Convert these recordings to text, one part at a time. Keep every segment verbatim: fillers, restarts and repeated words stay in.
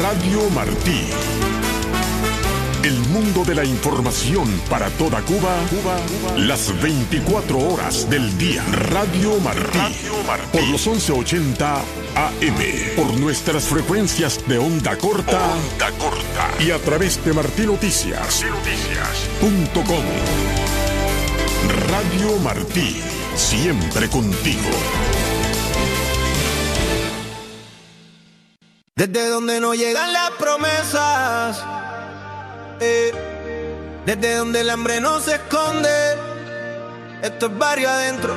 Radio Martí. El mundo de la información para toda Cuba, Cuba, Cuba, las veinticuatro horas del día. Radio Martí. Radio Martí. Por los once ochenta A M. Por nuestras frecuencias de onda corta. Onda corta. Y a través de martí noticias punto com. Radio Martí. Siempre contigo. Desde donde no llegan las promesas, eh, desde donde el hambre no se esconde, esto es barrio adentro.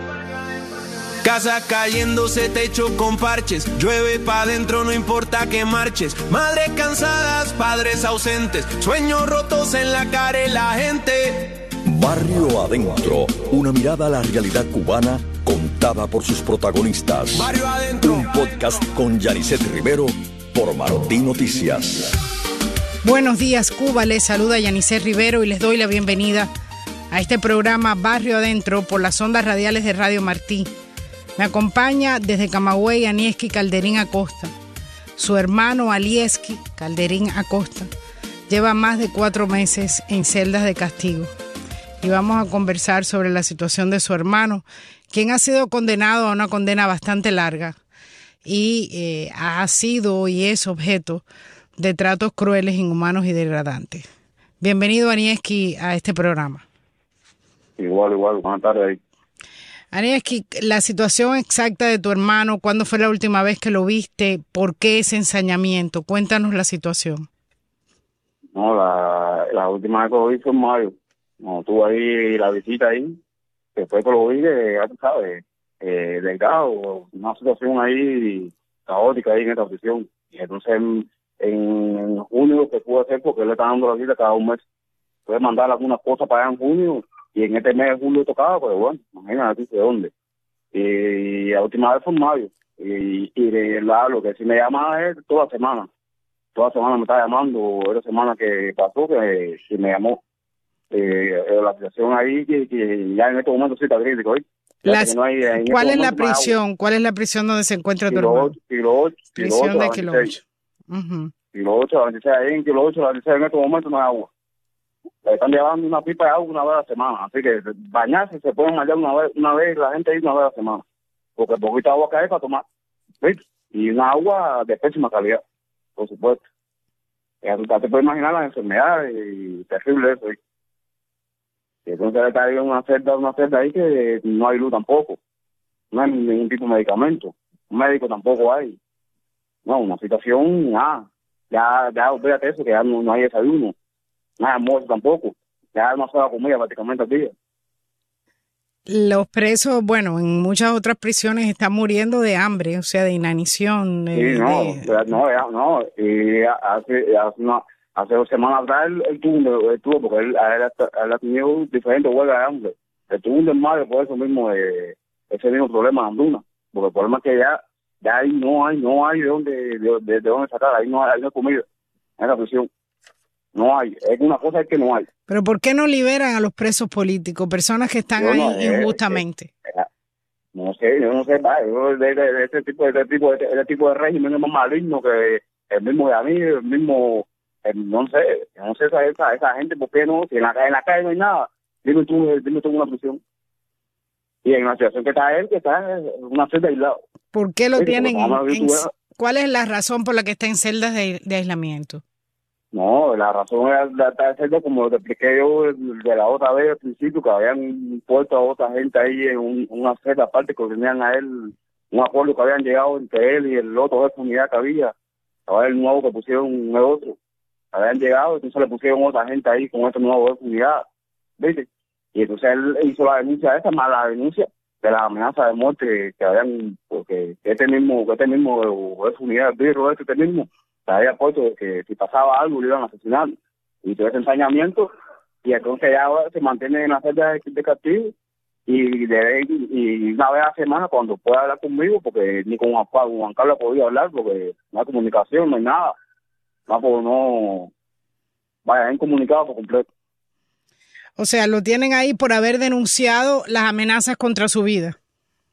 Casa cayéndose, techo con parches, llueve pa' adentro, no importa que marches. Madres cansadas, padres ausentes, sueños rotos en la cara de la gente. Barrio Adentro, una mirada a la realidad cubana contada por sus protagonistas. Barrio Adentro. Un podcast con Yanisset Rivero por Martí Noticias. Buenos días, Cuba. Les saluda Yanisset Rivero y les doy la bienvenida a este programa Barrio Adentro por las ondas radiales de Radio Martí. Me acompaña desde Camagüey Anieski Calderín Acosta. Su hermano Alieski Calderín Acosta lleva más de cuatro meses en celdas de castigo. Y vamos a conversar sobre la situación de su hermano, quien ha sido condenado a una condena bastante larga y eh, ha sido y es objeto de tratos crueles, inhumanos y degradantes. Bienvenido, Anieski, a este programa. Igual, igual. Buenas tardes. Anieski, la situación exacta de tu hermano, ¿cuándo fue la última vez que lo viste? ¿Por qué ese ensañamiento? Cuéntanos la situación. No, la, la última vez que lo vi fue en mayo. No, tuve ahí la visita ahí. Después que lo vi, que ya tú sabes, eh, delgado, una situación ahí caótica ahí en esta oficina. Y entonces en, en junio lo que pude hacer, porque él le está dando la visita cada un mes, puede mandar algunas cosas para allá en junio, y en este mes de julio tocaba, pues bueno, imagínate de dónde. Y la última vez fue en mayo. Y, y de la, lo que sí me llama es toda la semana. Toda la semana me está llamando, esa semana que pasó, que sí me llamó. Eh, la situación ahí que, que ya en este momento sí está crítico. Las, no hay, ¿Cuál este es la prisión? ¿Cuál es la prisión donde se encuentra tu hermano? Kilo ocho. Prisión de Kilo ocho. Kilo ocho, la veintiséis, ahí en Kilo ocho, la veintiséis en este momento no hay agua. Le están llevando una pipa de agua una vez a la semana. Así que bañarse se pueden bañar una vez, una vez la gente ahí una vez a la semana. Porque poquita agua cae para tomar. ¿Viste? Y una agua de pésima calidad, por supuesto. Ya te puedes imaginar las enfermedades y terrible eso. ¿Viste? Entonces está ahí una celda, una celda ahí que no hay luz tampoco. No hay ningún tipo de medicamento. Un médico tampoco hay. No, una situación, nada. Ya, ya, olvídate eso, que ya no, no hay desayuno. No hay almuerzo tampoco. Ya hay una sola comida prácticamente al día. Los presos, bueno, en muchas otras prisiones están muriendo de hambre, o sea, de inanición. Sí, eh, no, de... no, ya, no. Y hace, hace una... Hace dos semanas atrás él, él tuvo, él tuvo, porque él, él, él, él ha tenido diferentes huelgas de hambre. Él tuvo un desmadre por eso mismo, de, ese mismo problema de hambruna. Porque el problema es que ya, ya ahí no hay, no hay de dónde, de, de, de dónde sacar, ahí no hay, ahí no hay comida en esa prisión. No hay, es una cosa es que no hay. Pero ¿por qué no liberan a los presos políticos, personas que están yo ahí no, injustamente? Eh, eh, no sé, yo no sé, va, yo de, de, de este tipo, de este tipo, de este tipo de régimen es más maligno que el mismo de a mí, el mismo. No sé, no sé esa, esa, esa gente, ¿por qué no? Si en la, en la calle no hay nada, dime tú, dime tú una prisión. Y en la situación que está él, que está en una celda aislada. ¿Por qué lo tienen en, en, ¿Cuál es la razón por la que está en celdas de, de aislamiento? No, la razón es de estar en celda, como lo expliqué yo de la otra vez al principio, que habían puesto a otra gente ahí en un, una celda aparte, que tenían a él un acuerdo que habían llegado entre él y el otro de unidad que había. Ahora el nuevo que pusieron el otro. Habían llegado, entonces le pusieron otra gente ahí con este nuevo unidad, ¿viste? Y entonces él hizo la denuncia esa, más la denuncia de la amenaza de muerte que, que habían, porque este mismo, que este mismo, o esa unidad, el birro este, este mismo, se había puesto de que si pasaba algo le iban a asesinar. Y todo ese ensañamiento, y entonces ya se mantiene en la celda de, de castigo, y, de, y una vez a la semana cuando pueda hablar conmigo, porque ni con Juan, Juan Carlos ha podido hablar, porque no hay comunicación, no hay nada. No, pues no, vaya, incomunicado por completo. O sea, lo tienen ahí por haber denunciado las amenazas contra su vida.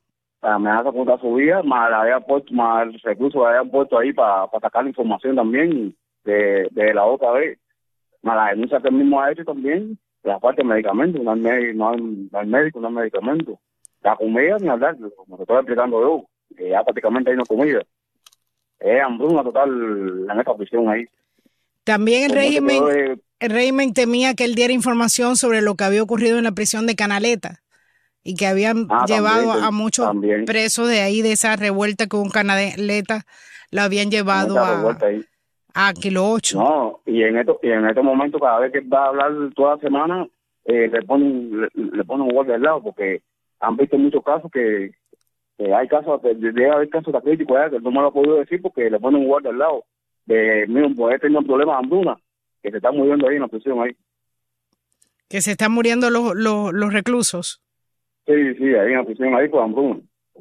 la amenaza contra su vida, más la había puesto, más el recurso que habían puesto ahí para pa sacar la información también de, de la otra vez, más la denuncia que él mismo ha hecho también, la parte de medicamentos, no hay, médico, no, hay, no hay médico, no hay medicamento. La comida, ni hablar, como te estoy explicando yo, que ya prácticamente hay no comida. Es hambruna total en esta prisión ahí. También el régimen, de... el régimen temía que él diera información sobre lo que había ocurrido en la prisión de Canaleta y que habían ah, llevado también, a muchos también. presos de ahí, de esa revuelta que hubo en Canaleta, lo habían llevado a, a Kilo ocho. No, y en esto, y en este momento, cada vez que va a hablar toda la semana, eh, le ponen le, le ponen un guardia al lado, porque han visto muchos casos que, que hay casos, debe haber casos de críticos, que no me lo he podido decir porque le ponen un guardia al lado. De mismo, pues he tenido un problema de hambruna, que se están muriendo ahí en la prisión ahí. ¿Que se están muriendo los, los, los reclusos? Sí, sí, ahí en la prisión ahí por hambruna.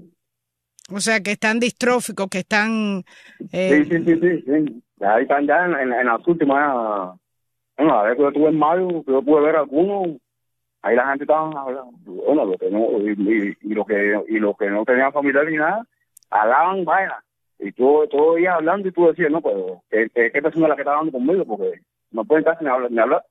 O sea, que están distróficos, que están... Eh... Sí, sí, sí, sí, sí. Ahí están ya en, en, en las últimas... Bueno, a ver que yo estuve en mayo, que yo pude ver algunos, ahí la gente estaba hablando, bueno, lo que no, y, y, y lo que y lo que no tenían familiar ni nada, hablaban, vaya, y tú todo día hablando y tú decías, no, pues, ¿qué, qué, qué persona es la que está hablando conmigo? Porque no pueden casi ni hablar. Ni hablar.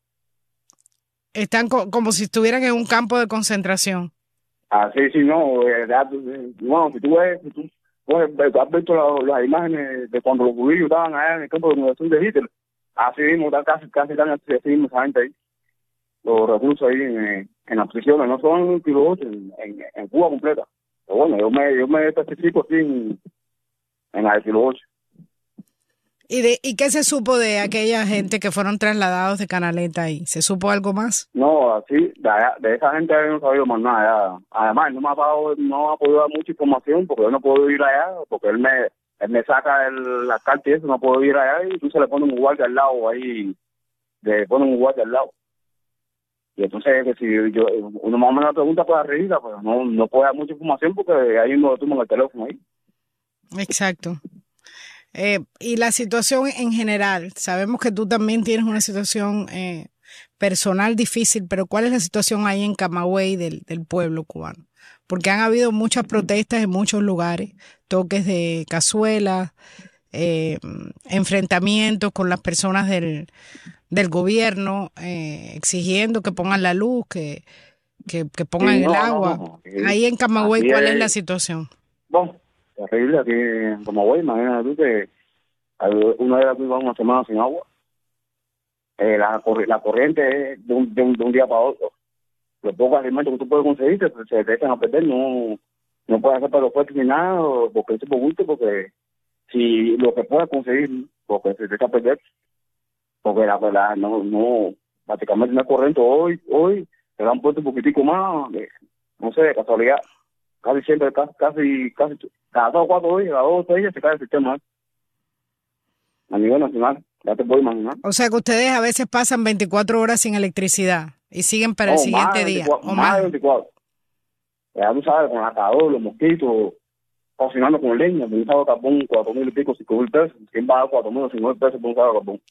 Están co- como si estuvieran en un campo de concentración. Ah, sí, sí, no, eh, bueno, si tú ves, si tú, pues, has visto la, las imágenes de cuando los judíos estaban allá en el campo de concentración de Hitler, así mismo, casi, casi están así mismo esa gente ahí, los reclusos ahí en, en las prisiones, no son Kilo ocho, en, en, en Cuba completa. Pero bueno, yo me, yo me especifico así en, en la de Kilo ocho. ¿Y, de, ¿Y qué se supo de aquella gente que fueron trasladados de Canaleta ahí? ¿Se supo algo más? No, así, de, de esa gente no he sabido más nada. Ya. Además, no me, ha dado, no me ha podido dar mucha información porque yo no puedo ir allá, porque él me, él me saca el, la carta y eso, no puedo ir allá y tú se le pone un guardia al lado ahí, le pone un guardia al lado. Y entonces, que si yo, uno más o menos pregunta por arriba, pues no, no puede dar mucha información porque ahí uno lo toma el teléfono ahí. Exacto. Eh, y la situación en general, sabemos que tú también tienes una situación eh, personal difícil, pero ¿cuál es la situación ahí en Camagüey del, del pueblo cubano? Porque han habido muchas protestas en muchos lugares, toques de cazuela, eh, enfrentamientos con las personas del, del gobierno, eh, exigiendo que pongan la luz, que, que, que pongan sí, no, el agua. No, no. Ahí en Camagüey, ¿cuál es, es la situación? Bueno, terrible aquí en Camagüey, imagínate tú que una vez aquí va una semana sin agua. Eh, la, la corriente es de un, de, un, de un día para otro. Los pocos alimentos que tú puedes conseguir se, se te echan a perder, no, no puedes hacer para los puestos ni nada, porque es por gusto, porque si lo que puedes conseguir, porque se te echa a perder, porque la verdad no, no, prácticamente no es corriente. Hoy, hoy te han puesto un poquitico más, no sé, de casualidad, casi siempre, casi, casi, casi cada dos o cuatro días, cada dos o tres días se cae el sistema a nivel nacional, ya te puedo imaginar. O sea que ustedes a veces pasan veinticuatro horas sin electricidad y siguen para el oh, siguiente más día. veinticuatro, o más de veinticuatro. Ya tú sabes, con la calor, los mosquitos, cocinando con leña, por un sábado de carbón, cuatro mil y pico, cinco mil pesos. ¿Quién va a dar cuatro mil o cinco mil pesos por un sábado de carbón?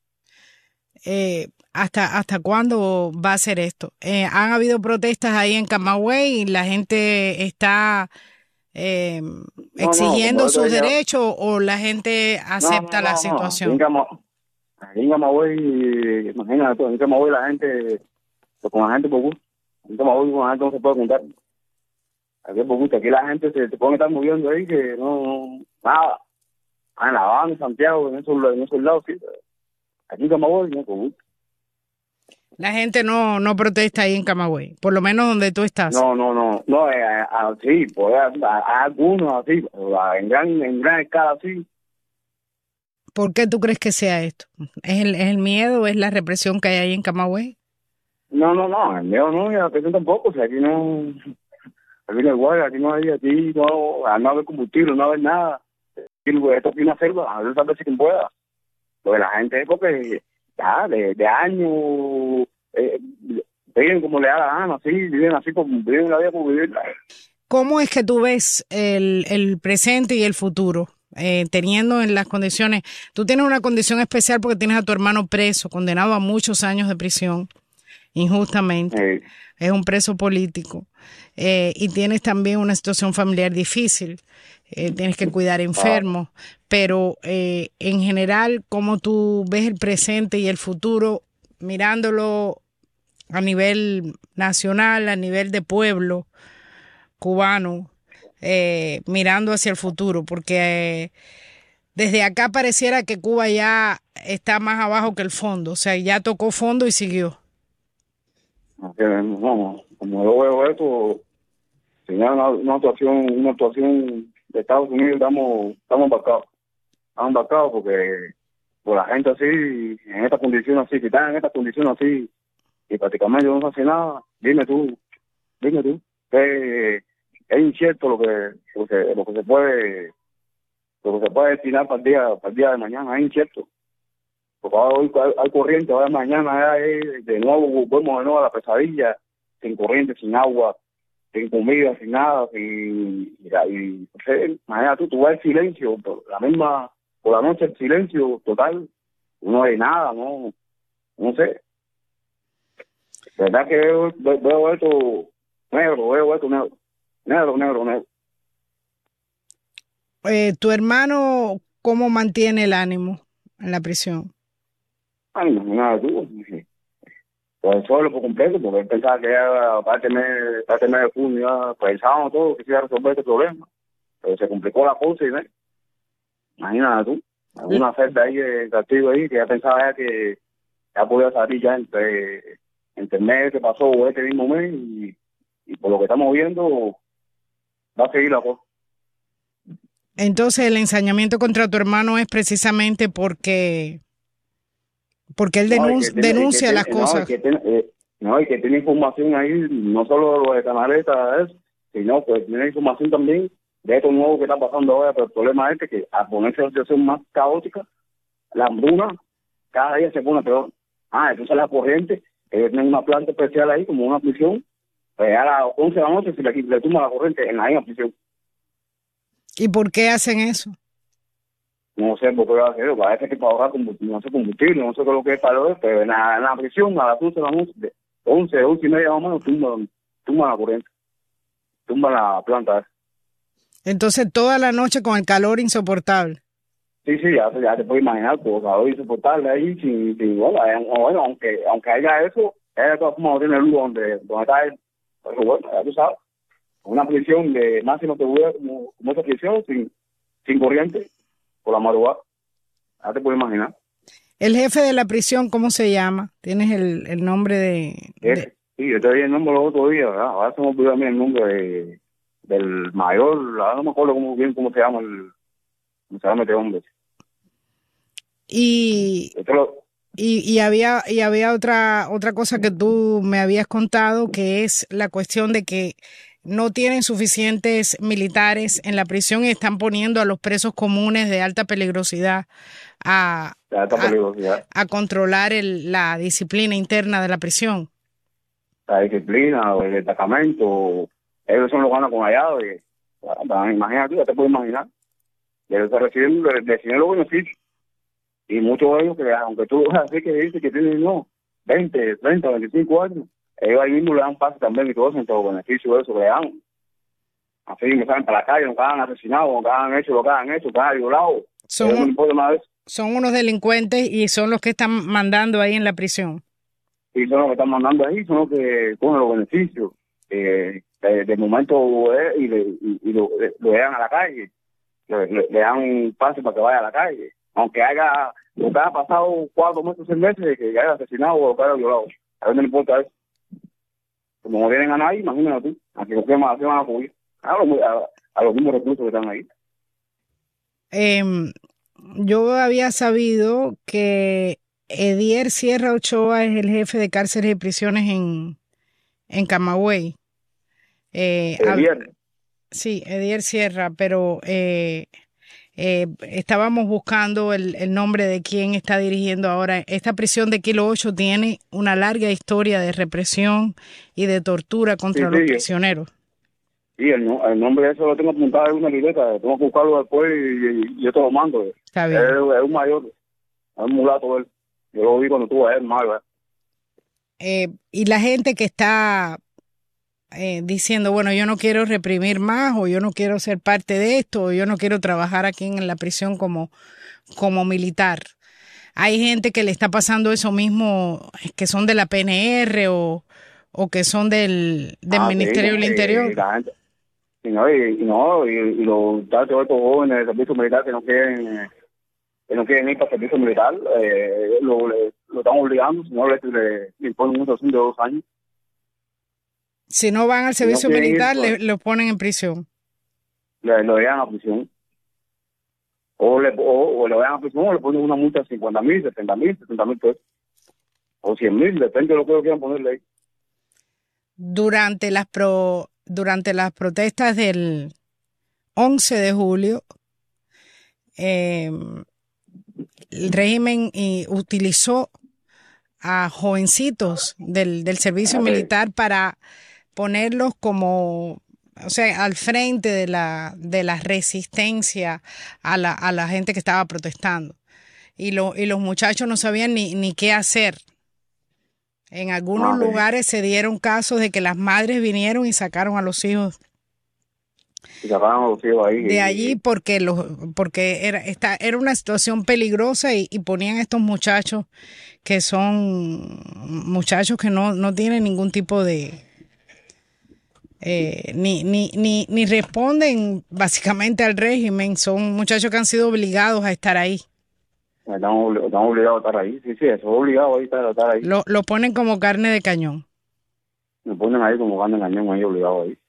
Eh, ¿hasta, ¿Hasta cuándo va a ser esto? Eh, ¿Han habido protestas ahí en Camagüey y la gente está eh, exigiendo no, no, sus derechos o la gente acepta no, no, no, la situación? Aquí en Camagüey, imagínate, en Camagüey la gente, pues con la gente por gusto. En Camagüey con la gente no se puede contar. Aquí por gusto, aquí la gente se, se puede estar moviendo ahí que no, no nada. Ah, en La Habana, en Santiago, en esos, en esos lados, sí. Aquí en Camagüey no por gusto. La gente no no protesta ahí en Camagüey, por lo menos donde tú estás. No, no, no, no, eh, a, sí, pues hay algunos así, en gran, en gran escala sí. ¿Por qué tú crees que sea esto? ¿Es el, es el miedo o es la represión que hay ahí en Camagüey? No, no, no, el miedo no, y la represión tampoco, o sea, aquí no, aquí no hay guardia, aquí no hay, aquí no, no hay combustible, no hay nada. Esto aquí una selva, a ver si quien pueda. Lo de la gente es porque ya, de, de años, eh, viven como le da la gana, así, viven así, como viven la vida como vivirla. ¿Cómo es que tú ves el, el presente y el futuro? Eh, teniendo en las condiciones, tú tienes una condición especial porque tienes a tu hermano preso, condenado a muchos años de prisión, injustamente. Sí. Es un preso político. Eh, y tienes también una situación familiar difícil. Eh, tienes que cuidar enfermos. Ah. Pero eh, en general, ¿cómo tú ves el presente y el futuro mirándolo a nivel nacional, a nivel de pueblo cubano, eh, mirando hacia el futuro? Porque eh, desde acá pareciera que Cuba ya está más abajo que el fondo, o sea, ya tocó fondo y siguió. No, como yo veo esto, si no una, una actuación, una actuación de Estados Unidos, estamos, estamos embarcados, estamos embarcados porque por la gente así, en esta condición así, si están en esta condición así, y prácticamente no se hace nada, dime tú, dime tú, que es incierto lo que, lo que, lo que se puede, lo que se puede destinar para el día, para el día de mañana, es incierto. Porque hoy hay, hay corriente, ahora mañana es, de nuevo, volvemos de nuevo a la pesadilla, sin corriente, sin agua, sin comida, sin nada, sin, y, y no sé, mañana tú, tú vas el silencio, por la misma, por la noche el silencio total, no hay nada, no, no sé. La verdad que veo, veo esto negro, veo esto negro, negro, negro, negro. Eh, ¿Tu hermano cómo mantiene el ánimo en la prisión? Ay, no, nada, tú. Pues solo por completo, porque él pensaba que ya parte de mes de junio, ya pensábamos todos que se iba a resolver este problema. Pero se complicó la cosa y ¿ves? Imagínate tú, alguna oferta ahí de castigo ahí, que ya pensaba ya que ya podía salir ya entre, entre el mes que pasó o este mismo mes, y, y por lo que estamos viendo, va a seguir la cosa. Entonces el ensañamiento contra tu hermano es precisamente porque porque él denun- no, tiene, denuncia las tiene, cosas. No, y que tiene, eh, no, y que tiene información ahí, no solo lo de Canaleta, sino pues tiene información también de esto nuevo que está pasando ahora, pero el problema es que al ponerse la situación más caótica, la hambruna cada día se pone peor. Ah, entonces la corriente, ellos tienen una planta especial ahí, como una prisión, pues a las once de la noche se le, le tumba la corriente en la misma prisión. ¿Y por qué hacen eso? No sé por qué va a hacer, parece que para ahorrar combustible, no sé combustible, no sé qué es lo que es para lo pero en la, en la prisión a las once de la noche, de once, once y media más o menos, tumba, tumba la corriente, tumba la planta. Entonces toda la noche con el calor insoportable. Sí, sí, ya, ya te puedes imaginar, con el calor insoportable ahí, sin, sin bueno, bueno, aunque aunque haya eso, es de todas formas no tiene luz donde, donde está él, pero bueno, ya tú sabes, una prisión de máximo seguridad como, como esa prisión, sin, sin corriente, por la madrugada, ya te puedes imaginar. El jefe de la prisión, ¿cómo se llama? ¿Tienes el, el nombre de, de...? Sí, yo te di el nombre los otros días, ¿verdad? Ahora se me olvidó a mí el nombre de, del mayor, ahora no me acuerdo cómo, bien cómo se llama el, cómo se llama este hombre. Y, lo... y, y había y había otra otra cosa que tú me habías contado, que es la cuestión de que no tienen suficientes militares en la prisión y están poniendo a los presos comunes de alta peligrosidad a, de alta peligrosidad. a, a controlar el, la disciplina interna de la prisión. La disciplina, el destacamento, ellos son los que van con allá. Imagínate, ya te puedes imaginar. Y ellos se reciben, reciben los beneficios. Y muchos de ellos, que aunque tú veas así que dicen que tienen no, veinte, treinta, veinticinco años, ellos ahí mismo le dan pase también y todo eso, en todo beneficio de eso que le dan. Así que salen para la calle, no quedan asesinados, no quedan hecho lo que han hecho, quedan violados. Son, no importa nada de eso. Son unos delincuentes y son los que están mandando ahí en la prisión. Y son los que están mandando ahí, son los que cogen los beneficios. Eh, de, de momento eh, y, le, y, y lo, lo dejan a la calle. Le, le, le dan un pase para que vaya a la calle. Aunque haya, lo que haya pasado cuatro meses, seis meses, de que haya asesinado o que haya violado. A ver, no le importa eso. Como no vienen a nadie, imagínate tú, a que lo que más van a apoyar. A, a, a los mismos recursos que están ahí. Eh, yo había sabido que Edier Sierra Ochoa es el jefe de cárceles y prisiones en, en Camagüey. Eh, Edier. Sí, Edier Sierra, pero eh, eh, estábamos buscando el, el nombre de quién está dirigiendo ahora. Esta prisión de Kilo ocho tiene una larga historia de represión y de tortura contra sí, los sí, prisioneros. Sí, el, el nombre de eso lo tengo apuntado en una libreta, tengo que buscarlo después y, y yo te lo mando. Está bien. Es, es un mayor, es un mulato él. Yo lo vi cuando estuvo a él mal, ¿verdad? eh, y la gente que está eh, diciendo, bueno, yo no quiero reprimir más, o yo no quiero ser parte de esto, o yo no quiero trabajar aquí en la prisión como, como militar. Hay gente que le está pasando eso mismo, que son de la P N R o, o que son del, del Ah, Ministerio sí, del y, Interior. y la gente, y no, y, y no, y, y los muchachos estos jóvenes del servicio militar que no quieren, que no quieren ir para el servicio militar, eh, lo, le- lo están obligando, si no le, le, le imponen una sanción de dos años. Si no van al Si no servicio quieren ir, militar, pues, le, lo ponen en prisión. le, lo llevan a prisión. O le, o, o le llevan a prisión o le ponen una multa de cincuenta mil, setenta mil, setenta mil pesos. O cien mil, depende de lo que ellos quieran ponerle ahí. Durante las pro, durante las protestas del once de julio, eh, el régimen eh, utilizó a jovencitos del, del servicio Ok. militar para ponerlos como, o sea, al frente de la, de la resistencia a la, a la gente que estaba protestando. Y, lo, y los muchachos no sabían ni, ni qué hacer. En algunos Ah, ok. lugares se dieron casos de que las madres vinieron y sacaron a los hijos Y sacaron a los hijos ahí. de y- allí porque los porque era esta era una situación peligrosa y, y ponían a estos muchachos que son muchachos que no, no tienen ningún tipo de eh, ni, ni, ni, ni responden básicamente al régimen, son muchachos que han sido obligados a estar ahí. Están, obli- están obligados a estar ahí. Sí, sí, eso es obligado ahí estar, a estar ahí. Lo, lo ponen como carne de cañón. Me ponen ahí como ganan cañón ahí obligado ahí.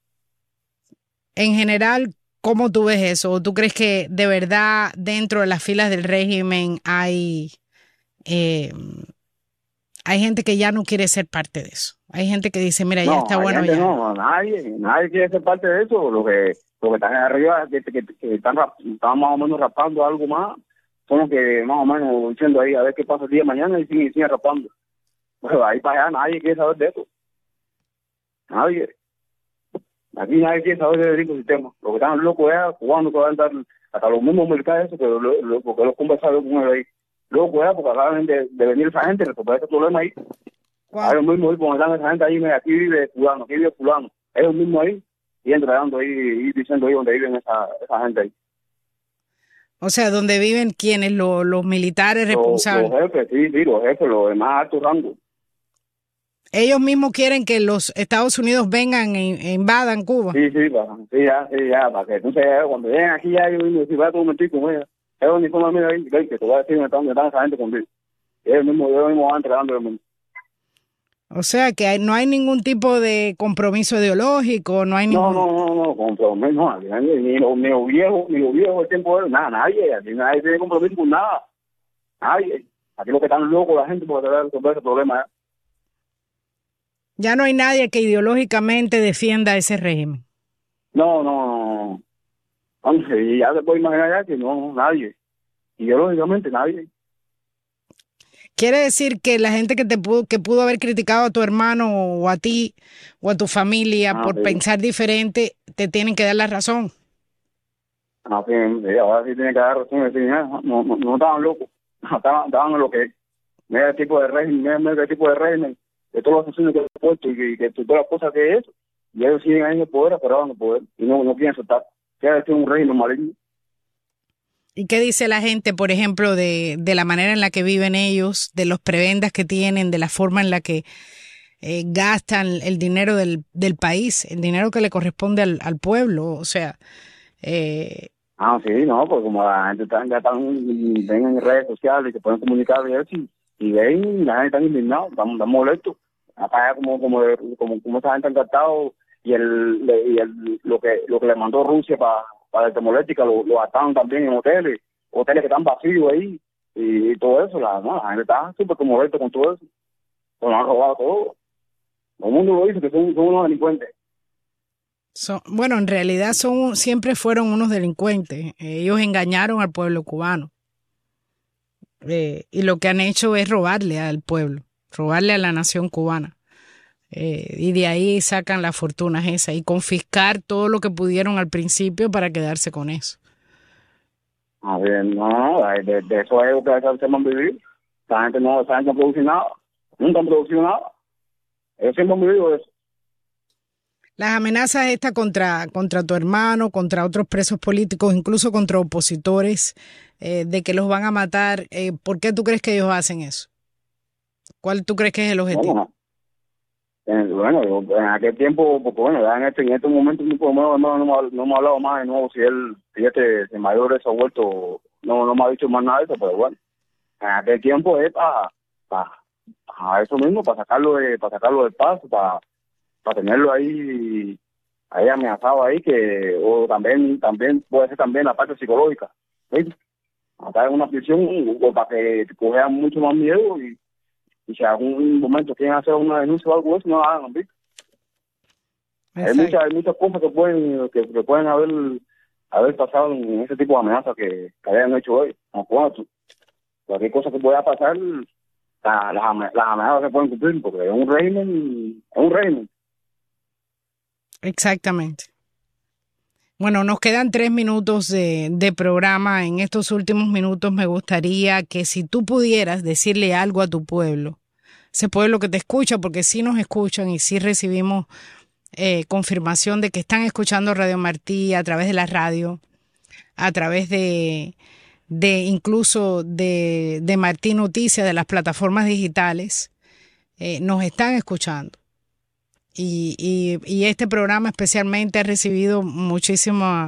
En general, ¿cómo tú ves eso? ¿O tú crees que de verdad dentro de las filas del régimen hay, eh, hay gente que ya no quiere ser parte de eso? Hay gente que dice, mira, ya No, está hay bueno gente ya. no, nadie, nadie quiere ser parte de eso. Lo que, lo que están arriba, que, que, que están, rap- están más o menos rapando algo más, son los que más o menos diciendo ahí a ver qué pasa el día de mañana y siguen, siguen rapando. Pues ahí para allá nadie quiere saber de eso. Nadie. Aquí nadie quiere saber del ecosistema. Lo que están locos es jugando que van a estar hasta los mismos mercados, eso, pero lo, lo, porque los conversaron con él ahí. Loco es porque acaban de, de venir esa gente, resolver este problema ahí. Wow. Ellos mismos ahí, como están esa gente ahí, mira, aquí vive fulano, aquí vive fulano. Ellos mismos ahí, y entregando ahí, y diciendo ahí donde viven esa, esa gente ahí. O sea, donde viven quienes, los, los militares Los, responsables. los jefes, sí, sí, los jefes, los de más alto rango. Ellos mismos quieren que los Estados Unidos vengan e, e invadan Cuba. Sí, sí, para, sí, ya, sí, ya, para que entonces cuando lleguen aquí ya ellos mismos decir, vaya un momentico con ella. Ellos ni son amigos ahí, que te voy a decir dónde están, dónde están esa gente contigo. Y ellos mismos, ellos mismos van entregando ellos mismos. O sea, que hay, no hay ningún tipo de compromiso ideológico, no hay No, ningún... no, no, no, compromiso, no, aquí nadie, ni los ni los viejos, ni los viejos del tiempo de él, nada, nadie, aquí nadie tiene compromiso con nada, nadie. Aquí lo que están locos la gente porque tratar de resolver ese problema. ¿eh? Ya no hay nadie que ideológicamente defienda ese régimen. No, no, no, no, y ya se puede imaginar ya que no, nadie, ideológicamente nadie. Quiere decir que la gente que te pudo, que pudo haber criticado a tu hermano o a ti o a tu familia Ah, por sí. pensar diferente, te tienen que dar la razón. Así, sí, ahora sí tiene que dar razón, decir, no, no, no, no estaban locos, estaban, estaban en lo que es, mira el tipo de régimen, mira, mira el tipo de régimen, de todos los asesinos que han puesto y que, y que todas las cosas que es eso, y ellos siguen ahí en el poder, aferrados en el poder, y no, no quieren soltar, quieren decir un régimen maligno. ¿Y qué dice la gente, por ejemplo, de, de la manera en la que viven ellos, de los prebendas que tienen, de la forma en la que eh, gastan el dinero del, del país, el dinero que le corresponde al, al pueblo? O sea, eh, Ah, sí, no, pues como la gente está, ya están, ven en redes sociales y se pueden comunicar y eso, y, y ven, y la gente está indignada, están, están molestos, acá ya como, como, de- como, como esa gente ha encantado, y el, le- y el, lo que, lo que le mandó Rusia para, para la termoeléctrica, lo, lo ataron también en hoteles, hoteles que están vacíos ahí, y, y todo eso, la, no, la gente está súper molesta con todo eso, pues nos han robado todo, todo el mundo lo dice que son, son unos delincuentes. son, bueno, en realidad son siempre fueron unos delincuentes. Ellos engañaron al pueblo cubano. Eh, y lo que han hecho es robarle al pueblo, robarle a la nación cubana. Eh, y de ahí sacan las fortunas esas y confiscar todo lo que pudieron al principio para quedarse con eso. A ver, no, de, de eso es lo que se han vivido. La gente no, esa gente no produce nada, nunca han producido nada. Yo siempre me digo eso. Las amenazas estas contra, contra tu hermano, contra otros presos políticos, incluso contra opositores, eh, de que los van a matar, eh, ¿por qué tú crees que ellos hacen eso? ¿Cuál tú crees que es el objetivo? Bueno, bueno en aquel tiempo, porque bueno, ya en este, en este momento por lo menos, no, no, no, no me ha hablado más de nuevo si él, si este, este mayor se ha vuelto, no, no me ha dicho más nada de eso, pero bueno, en aquel tiempo es para pa, pa eso mismo, para sacarlo de, para sacarlo del paso, para para tenerlo ahí ahí amenazado ahí, que o también también puede ser también la parte psicológica, ¿sí? Estar en una prisión o para que te cojan mucho más miedo y, y si en algún momento quieren hacer una denuncia o algo de eso, no la hagan, ¿sí? Hay muchas, hay muchas cosas que pueden que, que pueden haber haber pasado en ese tipo de amenazas que, que hayan hecho hoy, no cuatro. Cualquier cosa que pueda pasar, la, las, las amenazas se pueden cumplir, porque es un régimen, es un régimen. Exactamente. Bueno, nos quedan tres minutos de, de programa. En estos últimos minutos me gustaría que si tú pudieras decirle algo a tu pueblo, ese pueblo que te escucha, porque sí nos escuchan y sí recibimos eh, confirmación de que están escuchando Radio Martí a través de la radio, a través de, de incluso de, de Martí Noticias, de las plataformas digitales, eh, nos están escuchando. Y, y, y este programa especialmente ha recibido muchísimo,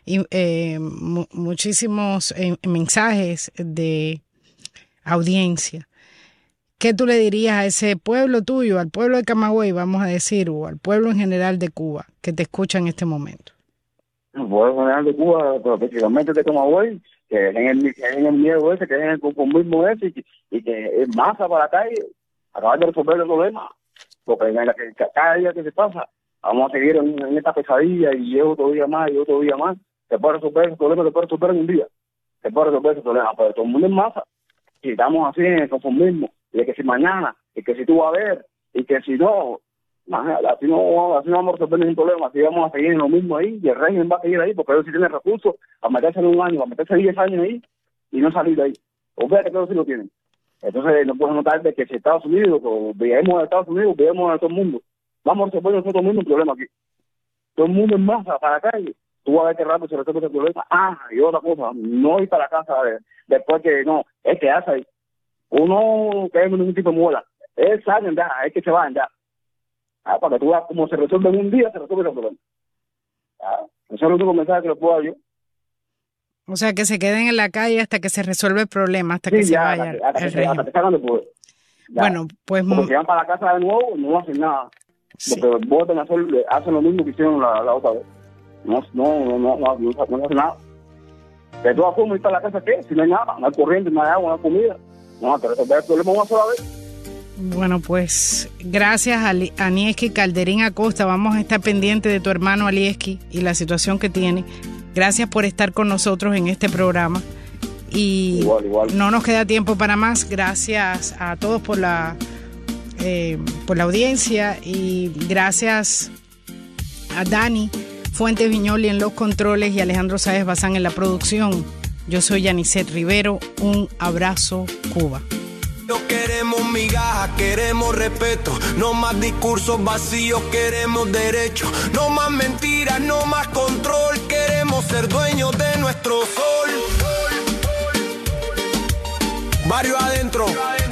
eh, mu- muchísimos eh, mensajes de audiencia. ¿Qué tú le dirías a ese pueblo tuyo, al pueblo de Camagüey, vamos a decir, o al pueblo en general de Cuba, que te escucha en este momento? El pueblo general de Cuba, pero principalmente de Camagüey, que en el, en el miedo ese, que en el conformismo ese, y que, y que es masa para la calle, acabar de resolver el problema. Porque en la que cada día que se pasa, vamos a seguir en, en esta pesadilla y otro día más y otro día más. Se puede resolver ese problema, se puede resolver en un día. Se puede resolver ese problema, pero todo el mundo es masa. Y estamos así en el conformismo. Y de que si mañana, y que si tú vas a ver, y que si no, así no, así no vamos a resolver ningún problema. Así vamos a seguir en lo mismo ahí y el régimen va a seguir ahí porque ellos sí tienen recursos a meterse en un año, a meterse diez años ahí y no salir de ahí. O vea que todos sí lo tienen. Entonces no podemos notar de que si Estados Unidos, o veamos a Estados Unidos, veamos a todo el mundo, vamos a resolver nosotros mismos un problema aquí. Todo el mundo en masa para la calle, tú vas a ver qué rápido se resuelve ese problema. Ah, y otra cosa, no ir para la casa de, después que no, es que hace ahí. Uno que es ningún tipo de muela, es salen ya, es que se van ya. Ah, para que tú veas cómo se resuelve en un día, se resuelve ese problema. Ah, eso es el único mensaje que le puedo dar yo. O sea, que se queden en la calle hasta que se resuelve el problema, hasta sí, que ya, se vaya hasta, hasta, el que, hasta que salgan de poder. Ya. Bueno, pues... Porque si van para la casa de nuevo, no hacen nada. Sí. Porque votan a hacer, hacen lo mismo que hicieron la, la otra vez. No, no, no, no, no, no, no hacen nada. De todas formas, ir para la casa, ¿qué? Si no hay nada, no hay corriente, no hay agua, no hay comida. No, hay que resolver el problema una sola vez. Bueno, pues gracias a Aniesky Calderín Acosta. Vamos a estar pendientes de tu hermano Aniesky y la situación que tiene. Gracias por estar con nosotros en este programa. Y igual, igual. No nos queda tiempo para más. Gracias a todos por la, eh, por la audiencia y gracias a Dani Fuentes Viñoli en los controles y Alejandro Sáez Bazán en la producción. Yo soy Yanisset Rivero. Un abrazo, Cuba. No queremos migajas, queremos respeto, no más discursos vacíos, queremos derechos, no más mentiras, no más control, queremos ser dueños de nuestro sol. Barrio adentro,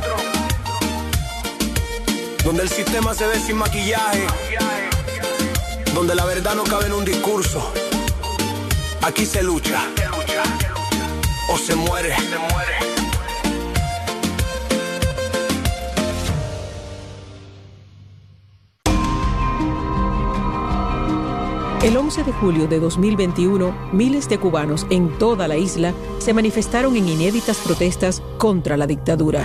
donde el sistema se ve sin maquillaje, donde la verdad no cabe en un discurso. Aquí se lucha, o se muere. El once de julio de dos mil veintiuno, miles de cubanos en toda la isla se manifestaron en inéditas protestas contra la dictadura.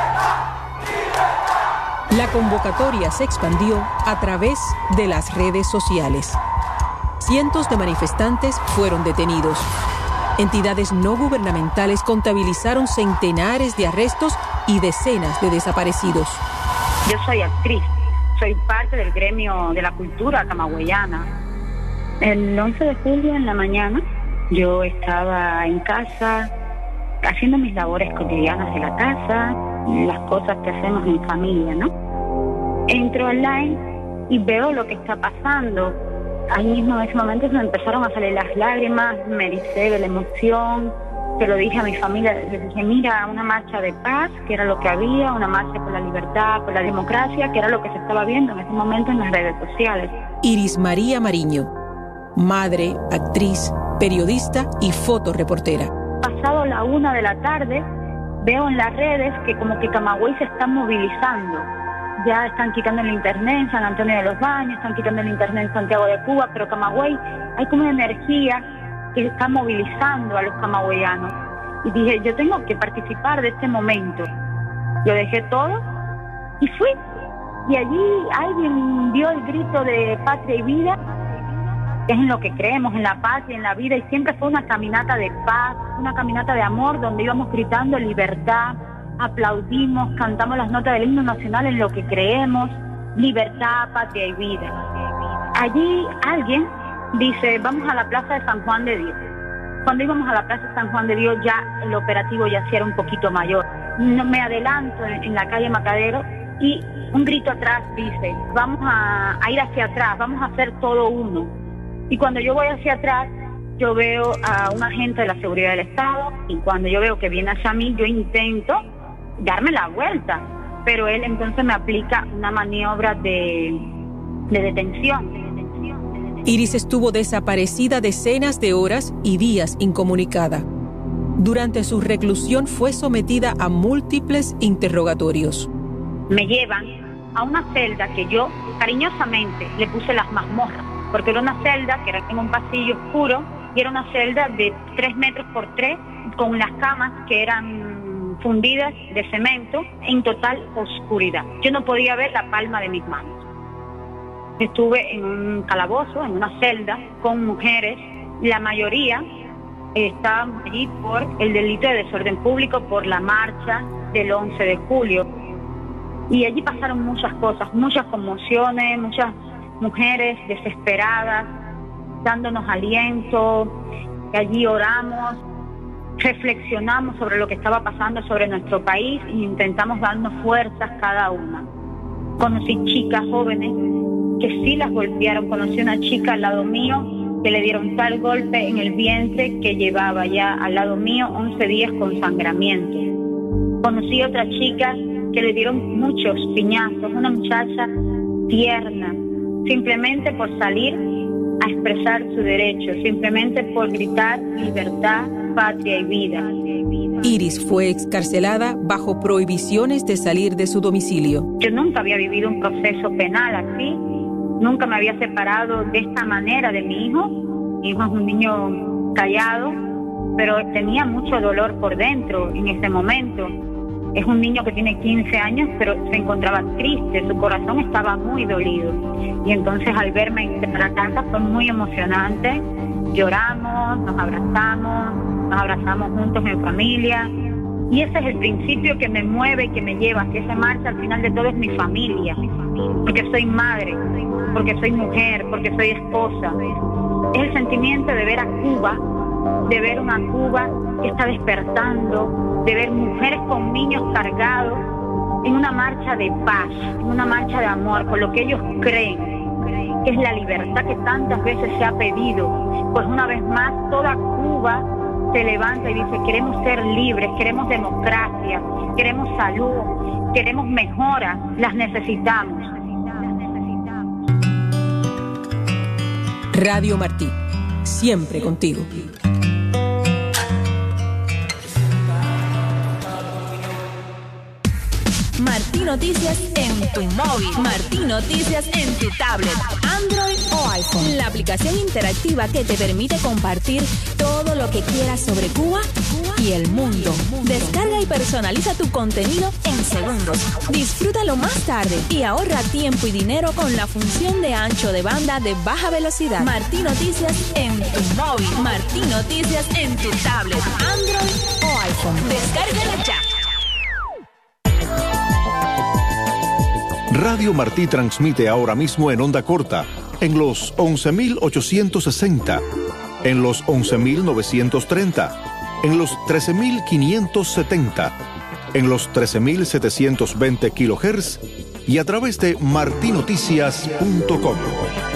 La convocatoria se expandió a través de las redes sociales. Cientos de manifestantes fueron detenidos. Entidades no gubernamentales contabilizaron centenares de arrestos y decenas de desaparecidos. Yo soy actriz, soy parte del gremio de la cultura camagüeyana. El once de julio en la mañana yo estaba en casa haciendo mis labores cotidianas de la casa, las cosas que hacemos en familia, ¿no? Entro online y veo lo que está pasando. Ahí mismo en ese momento se me empezaron a salir las lágrimas, me ericé de la emoción. Se lo dije a mi familia, les dije, mira, una marcha de paz, que era lo que había, una marcha por la libertad, por la democracia, que era lo que se estaba viendo en ese momento en las redes sociales. Iris María Mariño, madre, actriz, periodista y fotoreportera. Pasado la una de la tarde, veo en las redes que como que Camagüey se está movilizando. Ya están quitando el internet en San Antonio de los Baños, están quitando el internet en Santiago de Cuba, pero Camagüey, hay como una energía que está movilizando a los camagüeyanos. Y dije, yo tengo que participar de este momento. Lo dejé todo y fui. Y allí alguien dio el grito de patria y vida, que es en lo que creemos, en la patria, en la vida, y siempre fue una caminata de paz, una caminata de amor, donde íbamos gritando libertad, aplaudimos, cantamos las notas del himno nacional en lo que creemos, libertad, patria y vida. Allí alguien dice, vamos a la Plaza de San Juan de Dios. Cuando íbamos a la Plaza de San Juan de Dios, ya el operativo ya sí era un poquito mayor. No, me adelanto en, en la calle Macadero y un grito atrás dice, vamos a, a ir hacia atrás, vamos a hacer todo uno. Y cuando yo voy hacia atrás, yo veo a un agente de la seguridad del Estado, y cuando yo veo que viene hacia mí, yo intento darme la vuelta, pero él entonces me aplica una maniobra de, de detención. Iris estuvo desaparecida decenas de horas y días incomunicada. Durante su reclusión fue sometida a múltiples interrogatorios. Me llevan a una celda que yo cariñosamente le puse las mazmorras, porque era una celda que era en un pasillo oscuro y era una celda de tres metros por tres con las camas que eran fundidas de cemento en total oscuridad. Yo no podía ver la palma de mis manos. Estuve en un calabozo, en una celda, con mujeres. La mayoría estábamos allí por el delito de desorden público, por la marcha del once de julio. Y allí pasaron muchas cosas, muchas conmociones, muchas mujeres desesperadas, dándonos aliento. Allí oramos, reflexionamos sobre lo que estaba pasando sobre nuestro país e intentamos darnos fuerzas cada una. Conocí chicas jóvenes que sí las golpearon. Conocí una chica al lado mío que le dieron tal golpe en el vientre que llevaba ya al lado mío once días con sangramiento. Conocí otra chica que le dieron muchos piñazos, una muchacha tierna, simplemente por salir a expresar su derecho, simplemente por gritar libertad, patria y vida. Iris fue excarcelada bajo prohibiciones de salir de su domicilio. Yo nunca había vivido un proceso penal así. Nunca me había separado de esta manera de mi hijo. Mi hijo es un niño callado, pero tenía mucho dolor por dentro en ese momento. Es un niño que tiene quince años, pero se encontraba triste, su corazón estaba muy dolido. Y entonces al verme en la casa fue muy emocionante. Lloramos, nos abrazamos, nos abrazamos juntos en familia. Y ese es el principio que me mueve y que me lleva hacia esa marcha. Al final de todo es mi familia, porque soy madre, porque soy mujer, porque soy esposa. Es el sentimiento de ver a Cuba, de ver una Cuba que está despertando, de ver mujeres con niños cargados en una marcha de paz, en una marcha de amor, por lo que ellos creen, que es la libertad que tantas veces se ha pedido. Pues una vez más toda Cuba se levanta y dice, queremos ser libres, queremos democracia, queremos salud, queremos mejoras, las necesitamos. Radio Martí, siempre contigo. Martí Noticias en tu móvil. Martí Noticias en tu tablet, Android o iPhone. La aplicación interactiva que te permite compartir todo lo que quieras sobre Cuba y el mundo. Descarga y personaliza tu contenido en segundos. Disfrútalo más tarde y ahorra tiempo y dinero con la función de ancho de banda de baja velocidad. Martí Noticias en tu móvil. Martí Noticias en tu tablet, Android o iPhone. Descárgala ya. Radio Martí transmite ahora mismo en onda corta, en los once mil ochocientos sesenta, en los once mil novecientos treinta, en los trece mil quinientos setenta, en los trece mil setecientos veinte kilohertz y a través de martinoticias punto com.